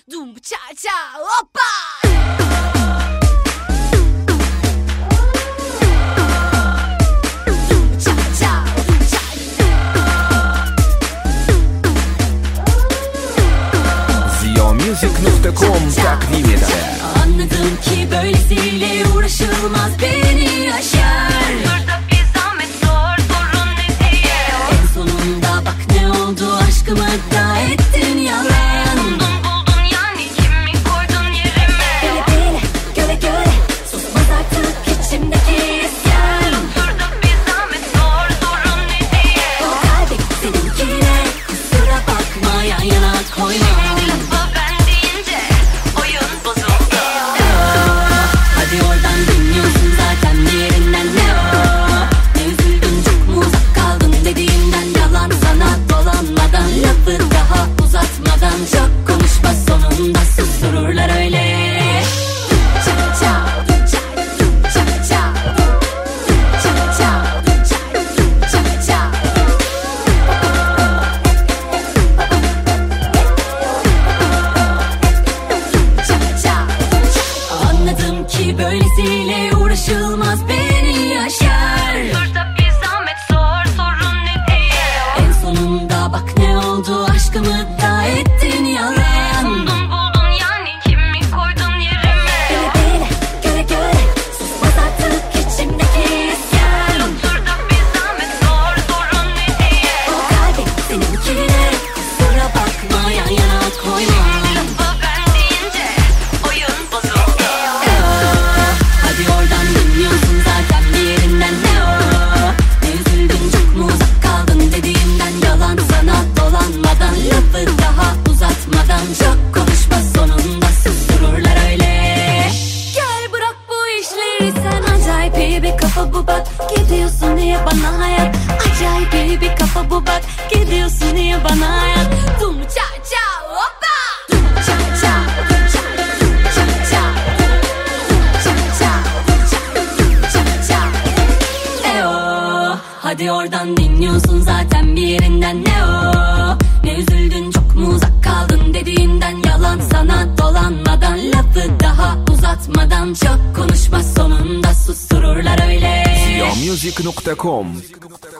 Dum cha cha hoppa. Ziyamusic.com takdim eder. Anladım ki böylesiyle uğraşılmaz, beni yaşar. Burada bir zahmet sor, sorun ne diye. En sonunda bak ne oldu, aşkımı da ettin yalan. Buldun yani, kimi koydun yerime. Bile bile, göre göre, susmaz artık içimdeki isyan. Burada bir zahmet sor, sorun ne diye. O kalbim seninkine, kusura bakma, yan yana koyma. Şimdi lafa ben deyince oyun bozuldu. Hadi oradan dinliyorsun zaten bir yerinden ne o? Ne üzüldün, çok mu uzak kaldın dediğinden, yalan sana dolanmadan, lafı daha uzatmadan, çok konuşma sonunda sustururlar öyle. Anladım ki böylesiyle uğraşılmaz, beni yaşar. Burada bir zahmet sor, sorun ne diye. En sonunda bak ne oldu, aşkımı da ettin yalan. Buldun yani, kimi koydun yerime. Bile bile, göre göre, susmaz artık içimdeki isyan. Burada bir zahmet sor, sorun ne diye. O kalbim seninkine, kusura bakma, yan yana koyma. Şimdi lafa ben deyince oyun bozuldu. Hadi oradan dinliyorsun zaten bir yerinden ne o? Ne üzüldün, çok mu uzak kaldın dediğimden, yalan sana dolanmadan, lafı daha uzatmadan, çok konuşma sonunda sustururlar öyle. Gel bırak bu işleri, sen acayip iyi bir kafa bu bak. Gidiyorsun diye bana hayat, acayip iyi bir kafa bu bak. Gidiyorsun diye bana hayat. Dum cha cha hoppa. Dum cha cha, dum cha, dum cha cha. Hadi oradan dinliyorsun zaten bir yerinden ne o? Ne üzüldün, çok mu uzak kaldın dediğimden, yalan sana dolanmadan, lafı daha uzatmadan, çok konuşma sonunda sustururlar öyle. Ziyamusic.com